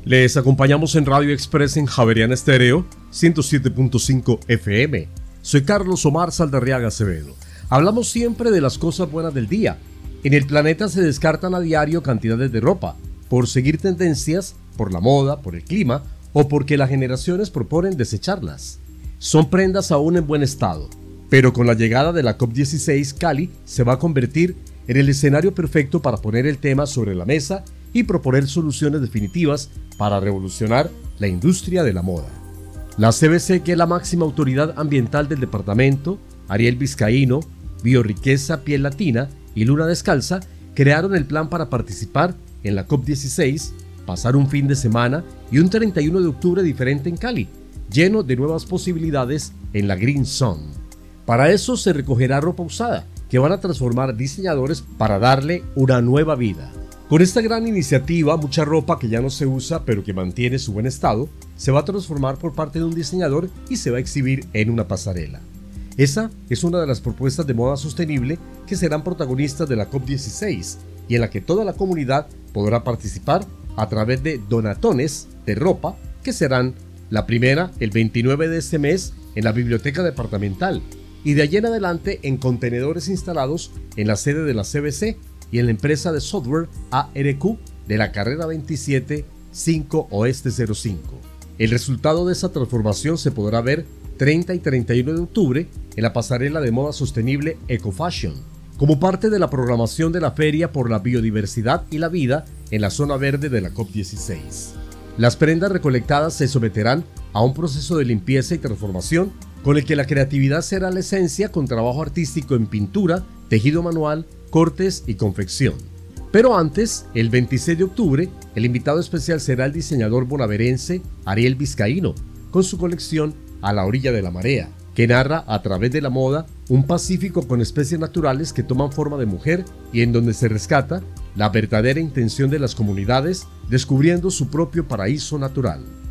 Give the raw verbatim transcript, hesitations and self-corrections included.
Les acompañamos en Radio Express en Javeriana Estéreo ciento siete punto cinco F M. Soy Carlos Omar Saldarriaga Acevedo. Hablamos siempre de las cosas buenas del día. En el planeta se descartan a diario cantidades de ropa, por seguir tendencias, por la moda, por el clima o porque las generaciones proponen desecharlas. Son prendas aún en buen estado, pero con la llegada de la COP dieciséis, Cali se va a convertir en el escenario perfecto para poner el tema sobre la mesa y proponer soluciones definitivas para revolucionar la industria de la moda. La C B C, que es la máxima autoridad ambiental del departamento, Ariel Vizcaíno, Biorriqueza Piel Latina y Luna Descalza, crearon el plan para participar en la COP dieciséis, pasar un fin de semana y un treinta y uno de octubre diferente en Cali, lleno de nuevas posibilidades en la Green Zone. Para eso se recogerá ropa usada, que van a transformar diseñadores para darle una nueva vida. Con esta gran iniciativa, mucha ropa que ya no se usa pero que mantiene su buen estado, se va a transformar por parte de un diseñador y se va a exhibir en una pasarela. Esa es una de las propuestas de moda sostenible que serán protagonistas de la COP dieciséis y en la que toda la comunidad podrá participar a través de donatones de ropa que serán la primera el veintinueve de este mes en la biblioteca departamental y de allí en adelante en contenedores instalados en la sede de la C B C y en la empresa de software A R Q de la carrera veintisiete cinco Oeste cero cinco. El resultado de esa transformación se podrá ver treinta y treinta y uno de octubre en la pasarela de moda sostenible EcoFashion, como parte de la programación de la Feria por la Biodiversidad y la Vida en la zona verde de la COP dieciséis. Las prendas recolectadas se someterán a un proceso de limpieza y transformación con el que la creatividad será la esencia, con trabajo artístico en pintura, tejido manual, cortes y confección. Pero antes, el veintiséis de octubre, el invitado especial será el diseñador bonaverense Ariel Vizcaíno, con su colección A la orilla de la marea, que narra a través de la moda un Pacífico con especies naturales que toman forma de mujer y en donde se rescata la verdadera intención de las comunidades descubriendo su propio paraíso natural.